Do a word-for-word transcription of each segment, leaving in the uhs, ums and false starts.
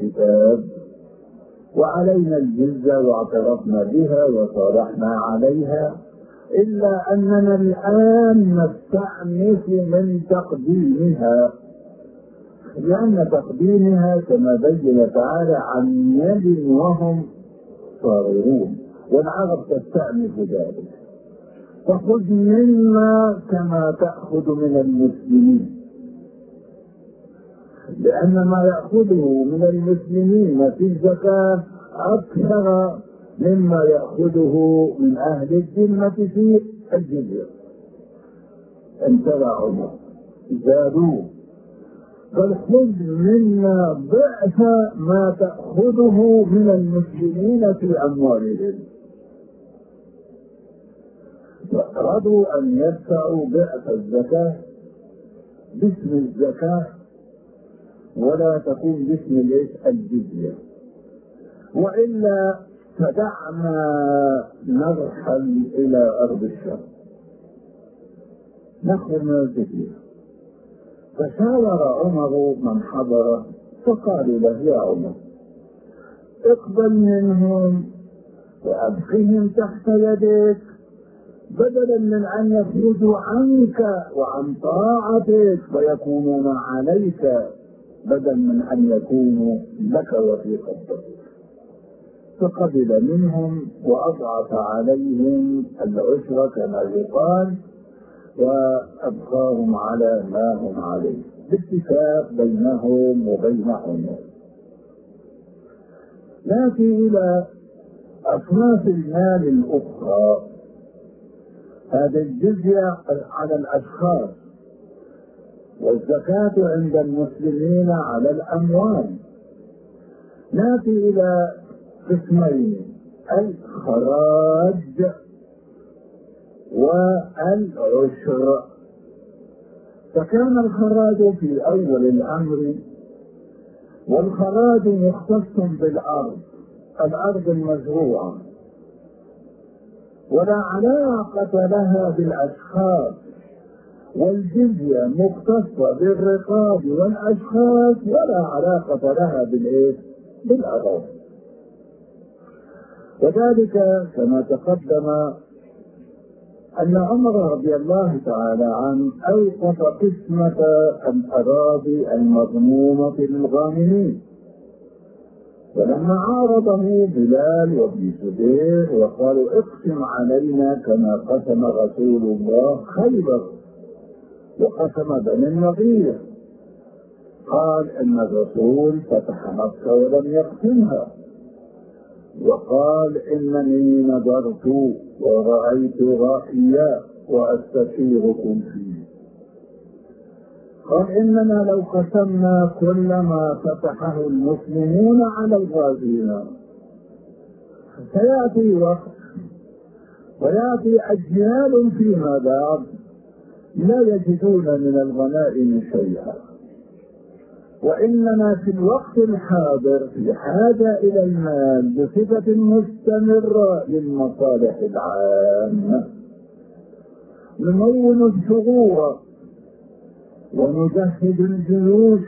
الكتاب وعلينا الجزية واعترفنا بها وصالحنا عليها، إلا أننا الآن نستأنف من تقديمها، لأن تقديمها كما بين تعالى عن يد وهم صاغرون، والعرب تستأنف ذلك. فخذ منا كما تأخذ من المسلمين، لأن ما يأخذه من المسلمين في الزكاة أكثر مما يأخذه من أهل الذمة في الجزية. انتبه عمر زادوه، بل خذ منا ضعف ما تأخذه من المسلمين في أموالهم. رضوا أن يدفعوا ضعف الزكاة باسم الزكاة ولا تكون باسم الجزية، وإلا فدعنا نرحل إلى أرض الشام نخرج من الجزية. فشاور عمر من حضر فقالوا له يا عمر اقبل منهم وأبقهم تحت يدك بدلا من أن يخرجوا عنك وعن طاعتك فيكونون عليك، بدلا من أن يكونوا لك وفي قبضتك. فقبل منهم وأضعف عليهم العشر كما يقال، وأبقاهم على ما هم عليه باتفاق بينهم وبين عمر. نأتي إلى أصناف المال الأخرى. هذه الجزية على الأشخاص، والزكاة عند المسلمين على الأموال. نأتي إلى قسمين: الخراج والعشر. فكان الخراج في أول الأمر، والخراج مختص بالأرض، الأرض المزروعة، ولا علاقة لها بالأشخاص، والجزية مختصة بالرقاب والأشخاص ولا علاقة لها بالإيه؟ بالأراضي. وذلك كما تقدم أن عمر رضي الله تعالى عنه أوقف قسمة الأراضي المضمومة للغانمين، ولما عارضه بلال وابن زبير وقالوا اقسم علينا كما قسم رسول الله خيبر وقسم بني النضير، قال ان الرسول فتح مكة ولم يقسمها، وقال انني نظرت ورأيت رأيا واستشيركم فيه. قال اننا لو قسمنا كل ما فتحه المسلمون على الغازين سيأتي وقت ويأتي أجيال فيما بعد لا يجدون من الغنائم شيئا، وإننا في الوقت الحاضر في حاجة إلى المال بصفة مستمرة للمصالح العامة. نمول الثغور ونجهز الجيوش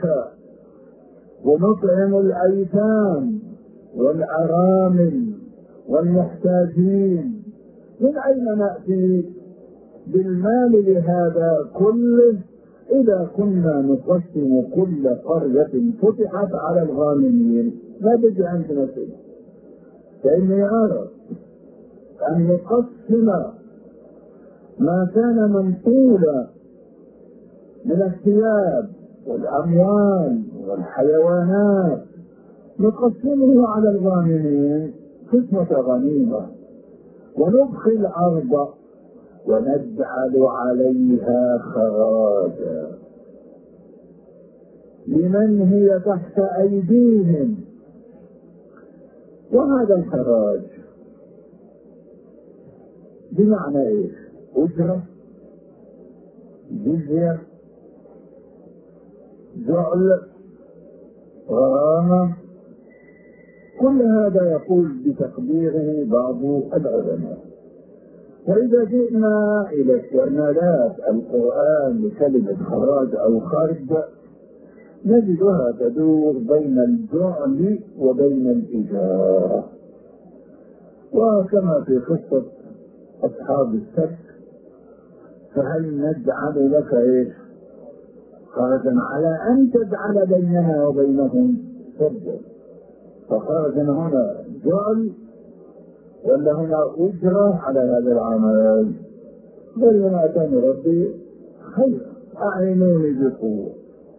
ونطعم الأيتام والأرامل والمحتاجين. من أين نأتي بالمال لهذا كله إذا كنا نقسم كل قرية فتحت على الغانمين؟ لا بد عندنا شيء. فإني أرى أن نقسم ما كان منقولا من الثياب والأموال والحيوانات نقسمه على الغانمين قسمة غنيمة، ونبخي الأرض ونجعل عليها خراجا لمن هي تحت أيديهم. وهذا الخراج بمعنى إيش؟ أجرة، جزية، جعل، غرامة، كل هذا يقول بتقديره بعض العلماء. وإذا جئنا إلى استعمالات القرآن لكلمة خراج أو خرج نجدها تدور بين الجعل وبين الإجارة. وكما في قصة أصحاب السبت، فهل نجعل لك إيش خرجا على أن تجعل بيننا وبينهم سدا؟ فخرج هنا جعل ولا هنا أجرة على هذا العمل؟ بل ما كان ربي خير، أعينوني بقوة.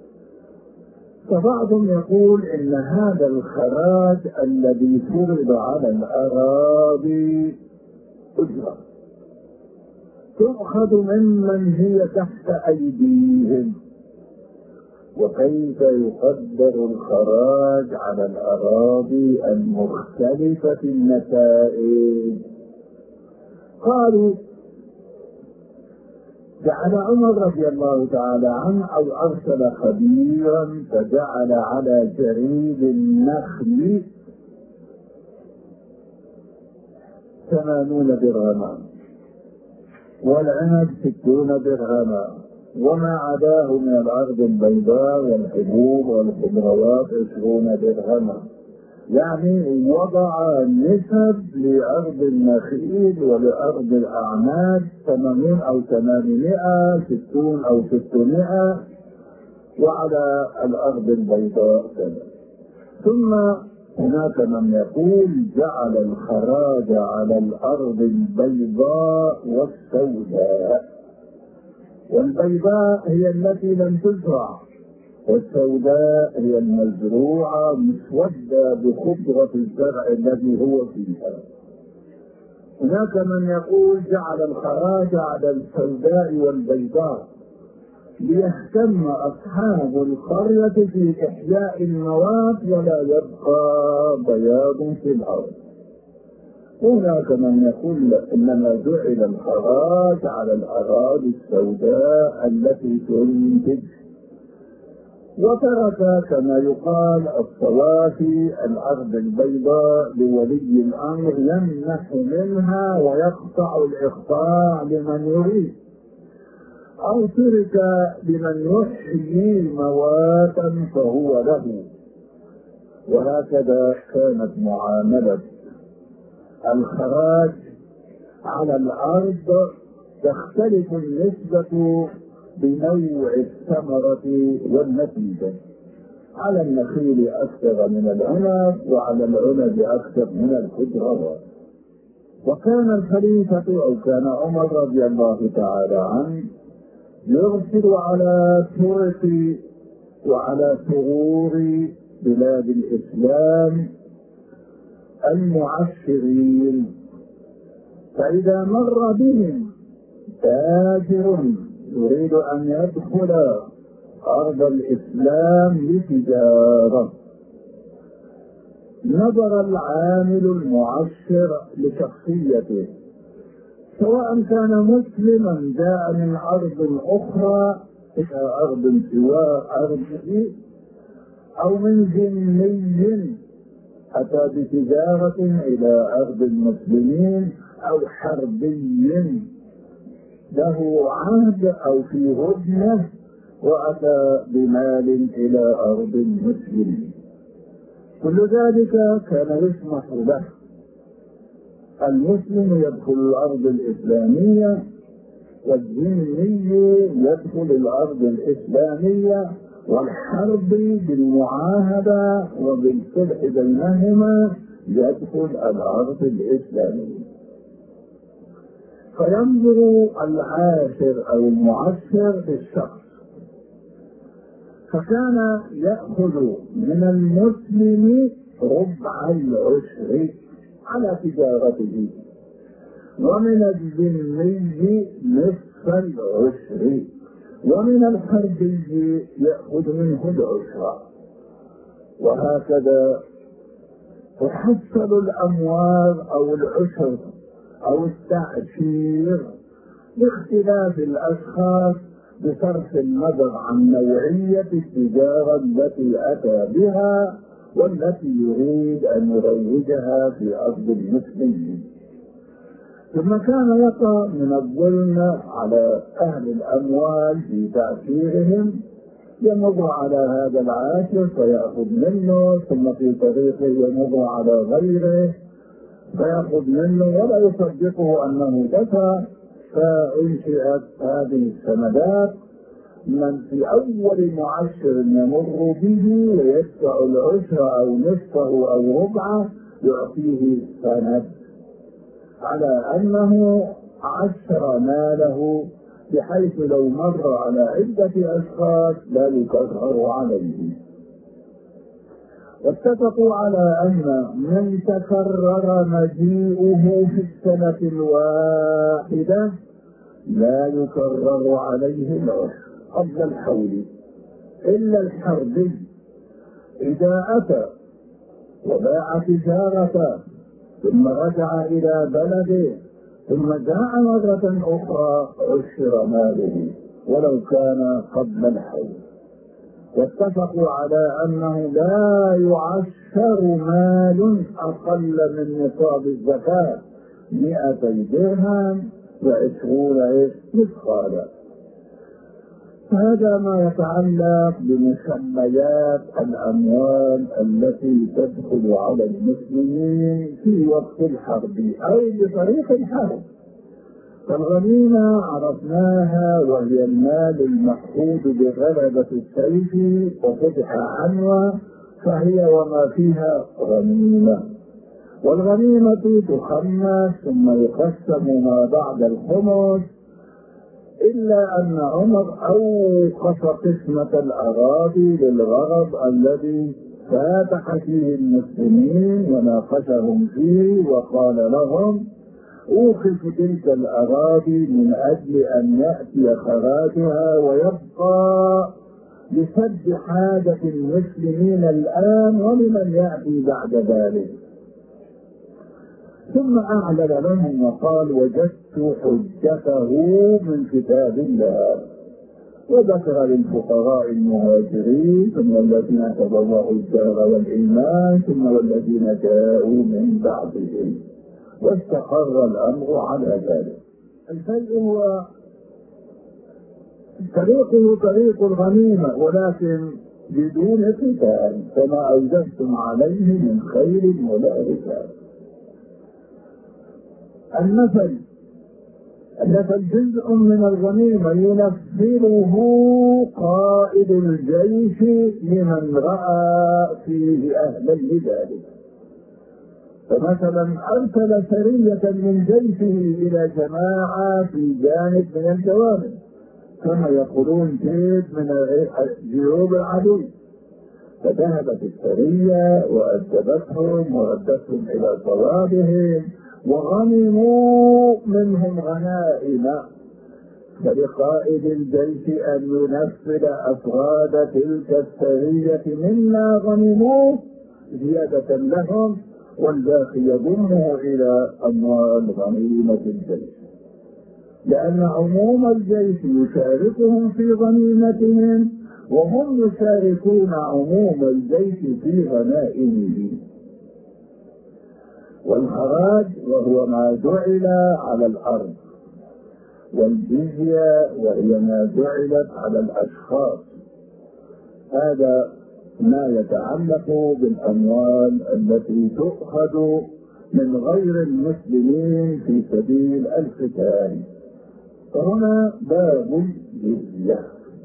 فبعضهم يقول إن هذا الخراج الذي فرض على الأراضي أجرة تؤخذ ممن هي تحت أيديهم. وكيف يقدر الخراج على الأراضي المختلفة النتائج؟ قالوا جعل عمر رضي الله تعالى عنه أو أرسل خبيرا فجعل على جريد النخل ثمانون درهما والعنب ستون درهما وما عداه من الأرض البيضاء والحبوب والخضروات عشرون درهما. يعني وضع نسب لأرض النخيل ولأرض الأعناب ثمانين أو ثمانمائة، ستون أو ستمائة، وعلى الأرض البيضاء كذا. ثم هناك من يقول جعل الخراج على الأرض البيضاء والسوداء، والبيضاء هي التي لم تزرع، والسوداء هي المزروعة مسودة بخضرة الزرع الذي هو فيها. هناك من يقول جعل الخراج على السوداء والبيضاء ليهتم أصحاب القرية في إحياء الموات ولا يبقى بياض في الأرض. هناك من يقول إنما جعل الخراج على الأراضي السوداء التي تنتج، وترك كما يقال الصوافي الأرض البيضاء لولي الأمر يمنح منها ويقطع الإقطاع لمن يريد، أو ترك لمن يحيي مواتا فهو له. وهكذا كانت معاملة الخراج على الأرض، تختلف النسبة بنوع الثمرة والنتيجة. على النخيل أكثر من العنب، وعلى العنب أكثر من الخضروات. وكان الخليفة أو كان عمر رضي الله تعالى عنه يرسل على طرق وعلى ثغور بلاد الإسلام المعشرين، فإذا مر بهم تاجر يريد أن يدخل أرض الإسلام لتجارة، نظر العامل المعشر لشخصيته، سواء كان مسلما جاء من أرض أخرى إلى أرض سوى أرضه، أو من ذمي أتى بتجارة إلى أرض المسلمين، أو حربي له عهد أو في هدنة وأتى بمال إلى أرض المسلمين. كل ذلك كان يسمح له. المسلم يدخل الأرض الإسلامية، والذمي يدخل الأرض الإسلامية، والحربي بالمعاهدة وبالصلح بينهما يدخل الأرض الإسلامية. فينظر العاشر أو المعشر في الشخص، فكان يأخذ من المسلم ربع العشر على تجارته، ومن الذمي نصف العشر، ومن الحربي يأخذ منه العشر. وهكذا تحصل الأموال أو العشر أو التعشير باختلاف الأشخاص، بصرف النظر عن نوعية التجارة التي أتى بها والتي يريد أن يروجها في أرض المسلمين. ثم كان يقع من الظلم على أهل الأموال في تعشيرهم يمر على هذا العاشر فيأخذ منه، ثم في طريقه يمر على غيره فيأخذ منه ولا يصدقه أنه دفع. فأنشئت هذه السندات، من في أول معشر يمر به ويدفع العشر أو نصفه أو ربعه يعطيه سند على أنه عشر ماله، بحيث لو مر على عدة أشخاص لا يكرر عليه. واتفقوا على أن من تكرر مجيئه في السنة الواحدة لا يكرر عليه العشر قبل الحول، إلا الحربي إذا أتى وباع تجارته ثم رجع إلى بلده ثم جاء مرة أخرى عشر ماله ولو كان قبل الحول. واتفقوا على أنه لا يعشر مال أقل من نصاب الزكاة مئتي درهم وعشرون مثقالا. هذا ما يتعلق بمسميات الأموال التي تدخل على المسلمين في وقت الحرب أو بطريق الحرب. فالغنيمة عرفناها وهي المال المحفوظ بغلبة السيف وفتح عنوة، فهي وما فيها غنيمة. والغنيمة تخمس ثم يقسم ما بعد الخمس، إلا أن عمر أوقف قسمة الأراضي للغرض الذي فاتح فيه المسلمين وناقشهم فيه، وقال لهم أوقف تلك الأراضي من أجل أن يأتي خراجها ويبقى لسد حاجة المسلمين الآن ولمن يأتي بعد ذلك. ثم أعلن لهم وقال وجدت حجته من كتاب الله، وذكر للفقراء المهاجرين ثم الذين تبوأوا الدار والإيمان ثم والذين جاءوا من بعدهم، واستقر الأمر على ذلك. الفيء هو طريقه طريق الغنيمة ولكن بدون قتال، فما أوجدتم عليه من خير ولا ركاب. النفل النفل جزء من الغنيمة ينفله قائد الجيش لمن رأى فيه أهلا لذلك. فمثلا أرسل سرية من جيشه إلى جماعة في جانب من الجوانب كما يقولون جيب من جيوب العدو، فذهبت السرية وأدبتهم وردتهم إلى صوابهم وغنموا منهم غنائم، فلقائد الجيش أن ينفذ أفراد تلك السرية مما غنموا زيادة لهم، والباقي يضمه إلى أموال غنيمة الجيش، لأن عموم الجيش يشاركهم في غنيمتهم وهم يشاركون عموم الجيش في غنائمه. والخراج وهو ما جعل على الأرض، والجزية وهي ما جعلت على الأشخاص. هذا ما يتعلق بالأموال التي تؤخذ من غير المسلمين في سبيل القتال. فهنا باب الجزية.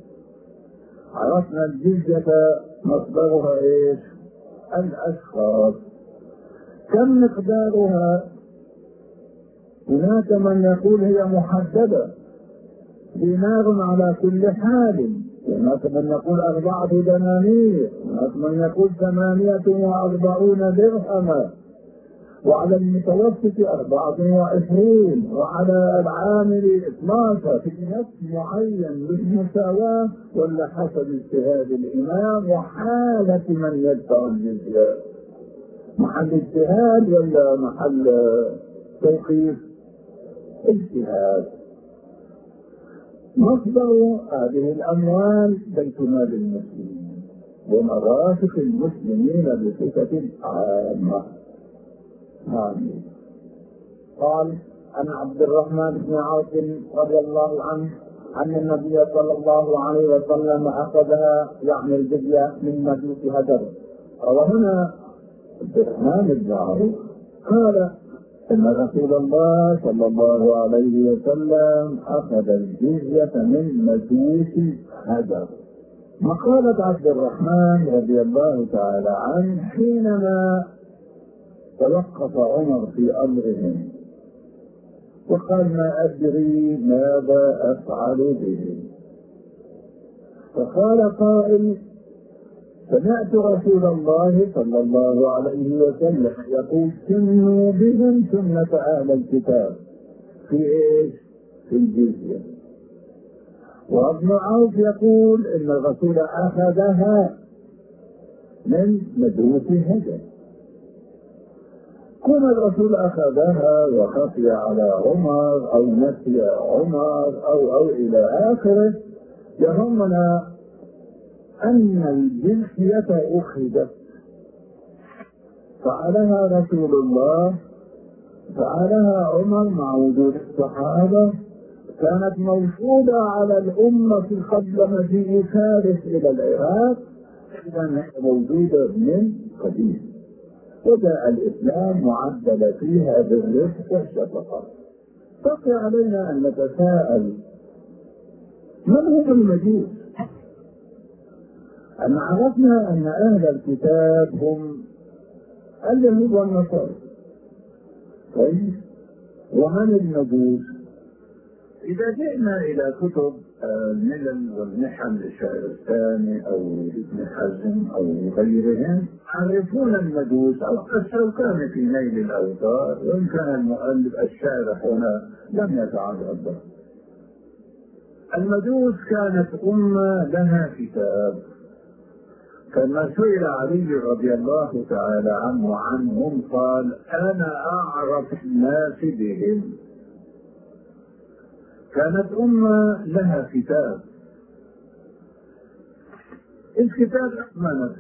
عرفنا الجزية مصدرها ايش؟ الأشخاص. كم مقدارها؟ هناك من يقول هي محددة دينار على كل حال، هناك من يقول أربعة دنانير، هناك من يقول ثمانية وأربعون درهما، وعلى المتوسط أربعة وعشرين، وعلى العامل اثناشر، في نص معين بالمساواة ولا حسب اجتهاد الإمام وحالة من يدفع الجزية. محل اجتهاد ولا محل توقيف؟ اجتهاد. مصدر هذه الأموال بيت مال المسلمين ومرافق المسلمين بصفة عامة. آمين. قال عن عبد الرحمن بن عوف رضي الله عنه أن النبي صلى الله عليه وسلم أخذها يعني الجزية من مجوس هدر. وهنا عبد الرحمن بن عوف قال إن رسول الله صلى الله عليه وسلم أخذ الجزية من مجوس هدر. مقالة عبد الرحمن رضي الله تعالى عنه حينما توقف عمر في أمرهم وقال ما أدري ماذا أفعل به، فقال قائل سمعت رسول الله صلى الله عليه وسلم يقول سنوا بهم سنة أهل الكتاب في إيش؟ في الجزية. وابن عوف يقول إن الرسول أخذها من مجوس هدر. كون الرسول أخذها وخفي على عمر أو نسي عمر أو أو إلى آخره، يهمنا أن الجزية أخذت فعلها رسول الله، فعلها عمر مع وجود الصحابة، كانت موجودة على الأمة قبل مجيء فارس إلى العراق، كانت موجودة من قديم، وجاء الإسلام معدل فيها بالرفق والشفقة. بقي علينا أن نتساءل من هم المجوس؟ أن عرفنا أن أهل الكتاب هم اليهود والنصارى، طيب ومن المجوس؟ إذا جئنا إلى كتب الملل والنحل للشاعر الثاني أو ابن حزم أو غيرهم يعرفون المجوس أو الشوكاني في نيل الأوتار، وإن كان المؤلف الشارح هنا لم يتعرض له. المجوس كانت أمة لها كتاب، كما سئل علي رضي الله تعالى عنه عنهم قال أنا أعرف الناس بهم. كانت أمة لها كتاب، الكتاب أكملت،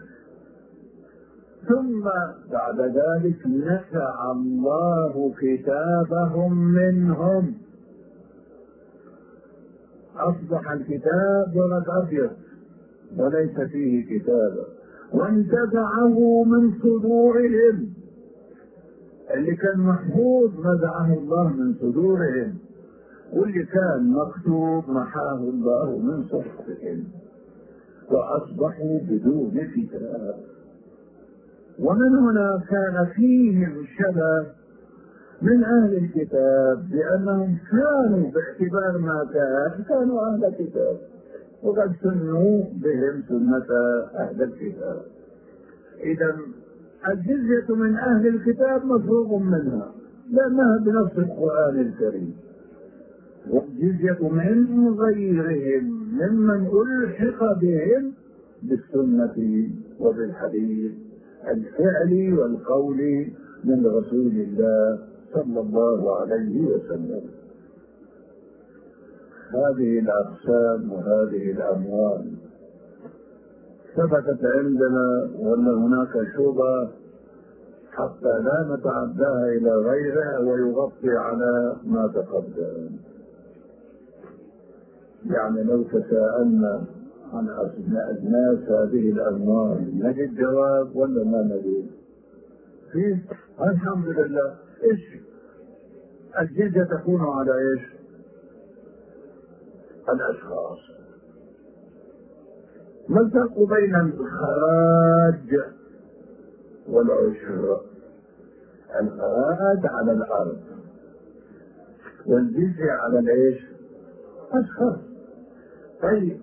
ثم بعد ذلك نزع الله كتابهم منهم، أصبح الكتاب ورق أبيض وليس فيه كتابة، وانتزعه من صدورهم، اللي كان محفوظ نزعه الله من صدورهم، واللي كان مكتوب محاه الله من صحفهم، وأصبحوا بدون كتاب. ومن هنا كان فيهم شبه من أهل الكتاب، لأنهم كانوا باعتبار ما كان كانوا أهل الكتاب، وقد سنوا بهم سنة أهل الكتاب. إذا الجزية من أهل الكتاب مفروغ منها لأنها بنص القرآن الكريم، والجزية من غيرهم ممن ألحق بهم بالسنة وبالحديث الفعلي والقولي من رسول الله صلى الله عليه وسلم. هذه الأقسام وهذه الأموال ثبتت عندنا، ولا هناك شبهة حتى لا نتعداها إلى غيرها ويغطي على ما تقدم. يعني لو تساءلنا عن أجناس هذه الأموال نجد جواب ولا ما نجد؟ فيه الحمد لله. إيش الجزية تكون على إيش؟ الأشخاص. ما الفرق بين الخراج والعشر؟ الخراج على الأرض والجزية على الإيش؟ أشخاص. طيب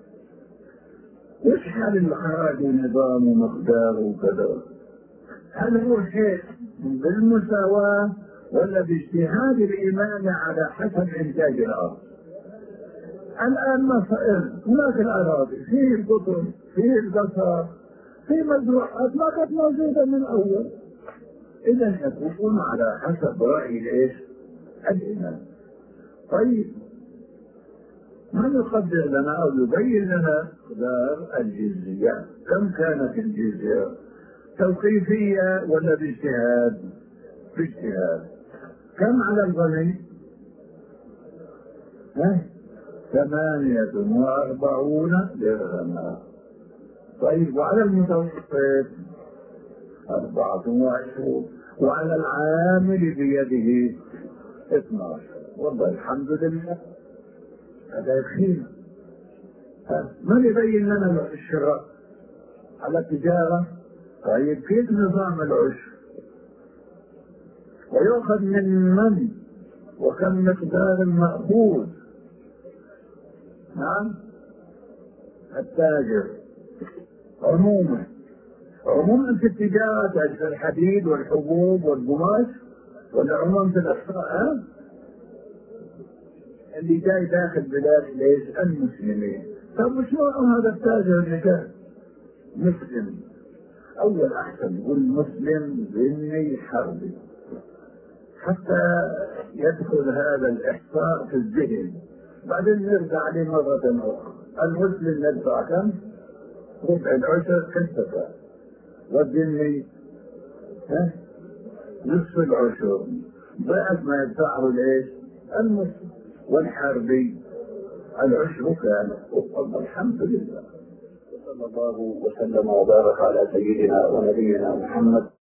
وش حال الخراج ونظام ومقدار وكذا؟ هل هو شيء بالمساواة ولا باجتهاد الإمام على حسب إنتاج الأرض؟ الآن مثلا هناك الأراضي فيه القطن فيه البصر فيه مزروعات ما كانت موجودة من أول، إذا يكون على حسب رأي الإيش؟ الإمام. طيب من يقدر لنا أو يبين لنا مقدار الجزية؟ كم كانت الجزية؟ توقيفية ولا باجتهاد؟ باجتهاد. كم على الغني؟ ها؟ ثمانية وأربعون درهما. طيب وعلى المتوسط أربعة وعشرون، وعلى العامل بيده اثنى عشر. والله الحمد لله هذا يكفينا. من يبين لنا الشراء على التجارة؟ طيب كيف نظام العشر؟ ويؤخذ من من؟ وكم مقدار المأخوذ؟ نعم، التاجر عموما. عموما في التجارة تاجر الحديد والحبوب والقماش، ولا عموما في الأسواق؟ اللي جاي داخل بلاد ليش؟ المسلمين. طب وش نوع هذا التاجر اللي جاي؟ مسلم. أول أحسن والمسلم ذمي حربي، حتى يدخل هذا الإحصاء في الذهن. بعدين نرجع عليه مرة أخرى. المسلم ندفع كم؟ ربع العشر كالزكاة، والذمي ها نصف العشر ضعف ما يدفعه ليش؟ المسلم. والحربي العشر كان. والحمد لله. صلى الله وسلم وبارك على سيدنا ونبينا محمد.